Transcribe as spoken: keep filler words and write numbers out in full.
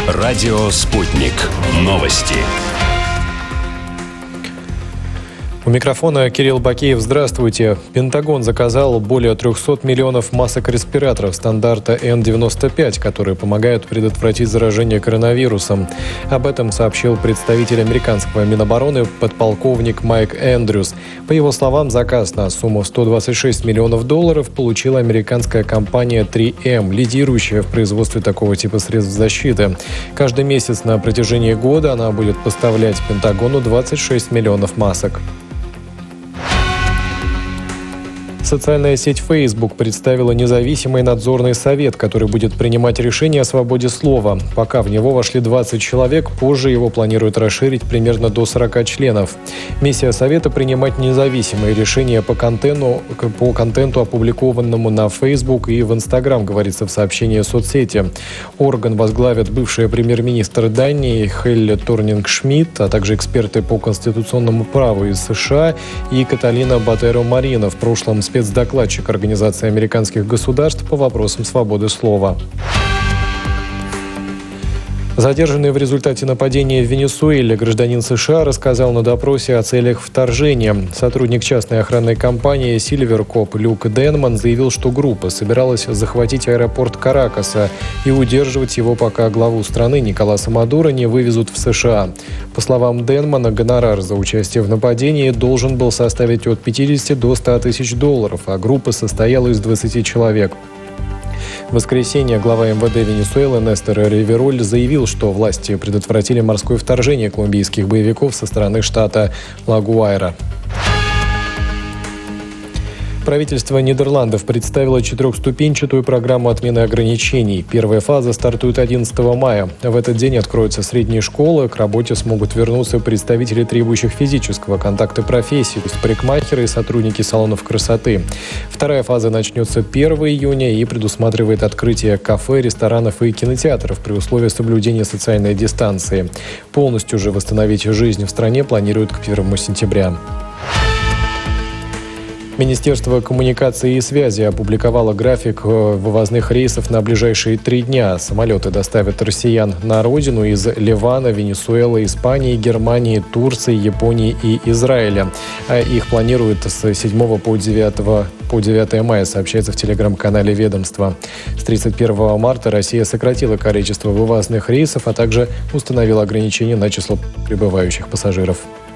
Радио «Спутник». Новости. У микрофона Кирилл Бакеев. Здравствуйте. Пентагон заказал более трехсот миллионов масок-респираторов стандарта эн девяносто пять, которые помогают предотвратить заражение коронавирусом. Об этом сообщил представитель американского Минобороны подполковник Майк Эндрюс. По его словам, заказ на сумму сто двадцать шесть миллионов долларов получила американская компания три эм, лидирующая в производстве такого типа средств защиты. Каждый месяц на протяжении года она будет поставлять Пентагону двадцать шесть миллионов масок. Социальная сеть Facebook представила независимый надзорный совет, который будет принимать решения о свободе слова. Пока в него вошли двадцать человек, позже его планируют расширить примерно до сорока членов. Миссия совета – принимать независимые решения по контенту, по контенту, опубликованному на Facebook и в Instagram, говорится в сообщении соцсети. Орган возглавят бывшая премьер-министр Дании Хелле Торнинг-Шмидт, а также эксперты по конституционному праву из США и Каталина Батеро-Марина, в прошлом спецдокладчик Спецдокладчик Организации американских государств по вопросам свободы слова. Задержанный в результате нападения в Венесуэле гражданин США рассказал на допросе о целях вторжения. Сотрудник частной охранной компании Silvercorp Люк Денман заявил, что группа собиралась захватить аэропорт Каракаса и удерживать его, пока главу страны Николаса Мадуро не вывезут в США. По словам Денмана, гонорар за участие в нападении должен был составить от пятидесяти до ста тысяч долларов, а группа состояла из двадцати человек. В воскресенье глава эм вэ дэ Венесуэлы Нестор Ривероль заявил, что власти предотвратили морское вторжение колумбийских боевиков со стороны штата Ла-Гуайра. Правительство Нидерландов представило четырехступенчатую программу отмены ограничений. Первая фаза стартует одиннадцатого мая. В этот день откроются средние школы. К работе смогут вернуться представители требующих физического контакта профессий, то есть парикмахеры и сотрудники салонов красоты. Вторая фаза начнется первого июня и предусматривает открытие кафе, ресторанов и кинотеатров при условии соблюдения социальной дистанции. Полностью же восстановить жизнь в стране планируют к первому сентября. Министерство коммуникации и связи опубликовало график вывозных рейсов на ближайшие три дня. Самолеты доставят россиян на родину из Ливана, Венесуэлы, Испании, Германии, Турции, Японии и Израиля. А их планируют с седьмого по девятое мая, сообщается в телеграм-канале ведомства. С тридцать первого марта Россия сократила количество вывозных рейсов, а также установила ограничения на число прибывающих пассажиров.